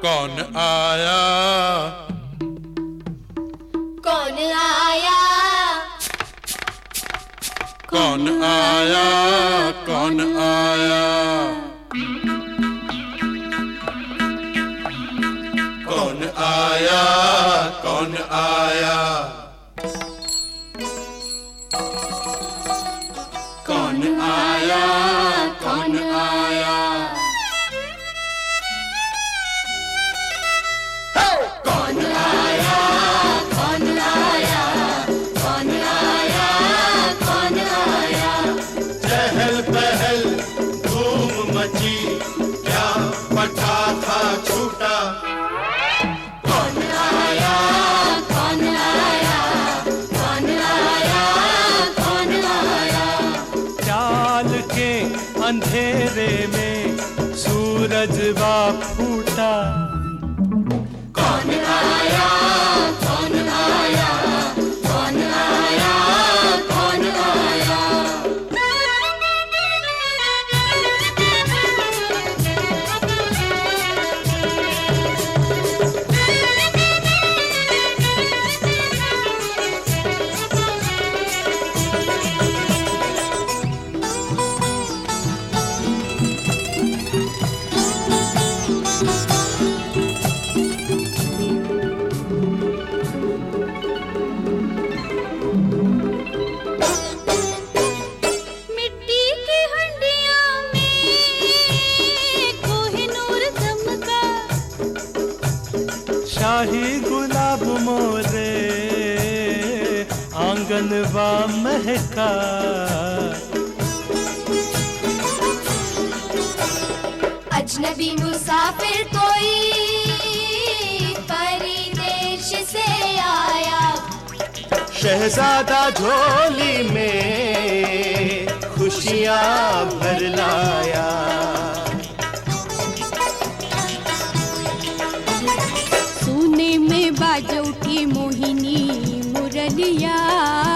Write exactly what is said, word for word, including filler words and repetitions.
कौन आया कौन आया कौन आया कौन आया कौन आया कौन आया कौन आया कौन आया कौन आया कौन आया कौन आया कौन आया चहल पहल धूम मची क्या पटाखा छूटा कौन आया कौन आया कौन आया कौन आया चाल के अंधेरे में सूरज वा फूटा कौन आया कौन आया कौन आया कौन आया मिट्टी की हंडिया में कोहिनूर चमका शाही गुलाब मोरे आंगन वा महका अजनबी मुसाफिर कोई परदेश से आया शहजादा झोली में खुशियाँ भर लाया सोने में बाजों की मोहिनी मुरलिया